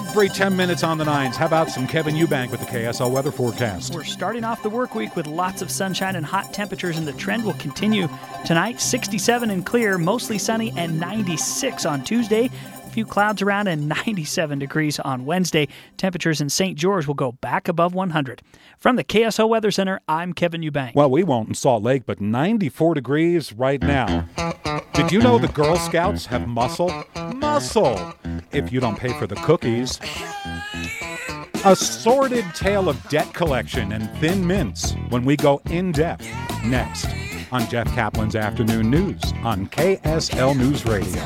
every 10 minutes on the nines. How about some Kevin Eubank with the KSL weather forecast? We're starting off the work week with lots of sunshine and hot temperatures, and the trend will continue tonight. 67 and clear, mostly sunny, and 96 on Tuesday. A few clouds around and 97 degrees on Wednesday. Temperatures in St. George will go back above 100. From the KSL Weather Center, I'm Kevin Eubank. Well, we won't in Salt Lake, but 94 degrees right now. Did you know the Girl Scouts have muscle? Muscle! If you don't pay for the cookies. A sordid tale of debt collection and thin mints when we go in-depth next on Jeff Kaplan's Afternoon News on KSL News Radio.